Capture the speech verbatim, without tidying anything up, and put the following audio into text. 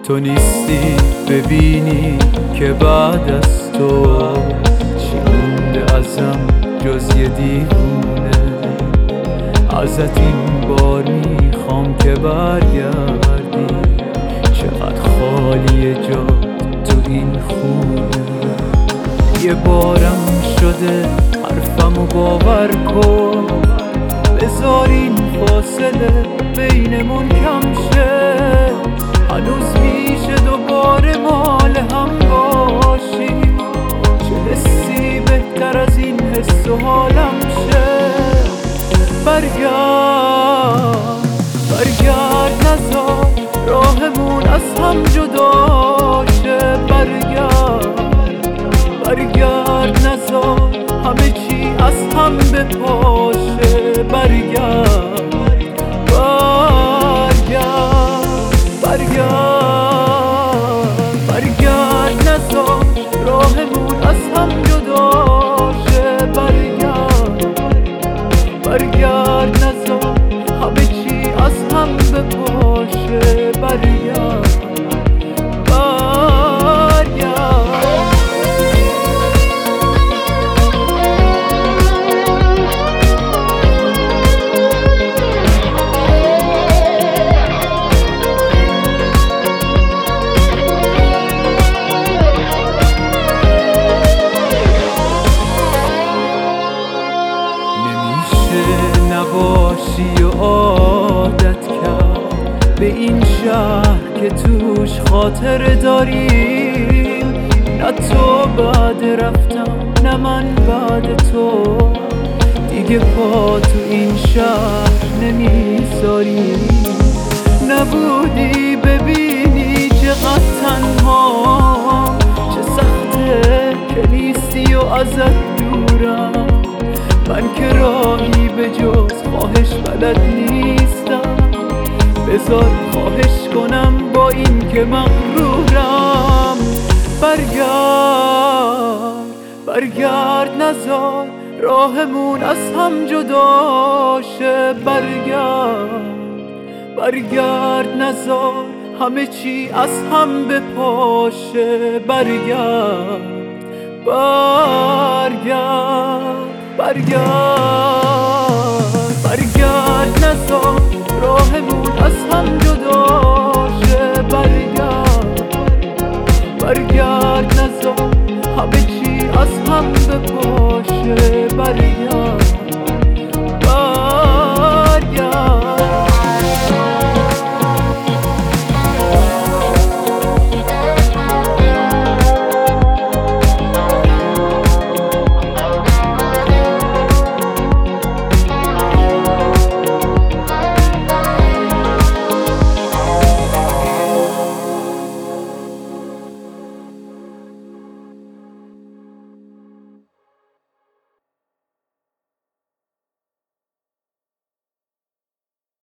تو نیستی ببینی که بعد از تو چی مونده ازم جز یه دیوونه. ازت این بار میخوام که برگردی، چقدر خالیه جا تو این خونه. یه بارم شده حرفمو باور کن، بذار این فاصله بینمون کم شه. هنوز میشه دوباره مال هم باشی، چه حسی بهتر از این حس و حالم شه. برگرد برگرد نذار راهمون از هم جدا شه. برگرد برگرد نذار همه چی از هم بپاشه. برگرد برگرد برگرد برگرد نذار راهمون از هم جدا شه. برگرد برگرد نذار همه چی از هم بپاشه. برگرد نباشی و عادت کرد به این شهر که توش خاطره داریم. نه تو بعد رفتم نه من بعد تو، دیگه پا تو این شهر نمیذاری. نبودی ببینی چقدر تنها، چه سخته که نیستی و ازت دورم. من که راهی به جز خواهش بلد نیستم، بذار خواهش کنم با این که مغرورم. برگرد برگرد نذار راهمون از هم جدا شه. برگرد برگرد نذار همه چی از هم بپاشه. برگرد برگرد برگرد برگرد نذار راهمون از هم جدا شه. برگرد برگرد نذار همه چی از هم بپاشه. برگرد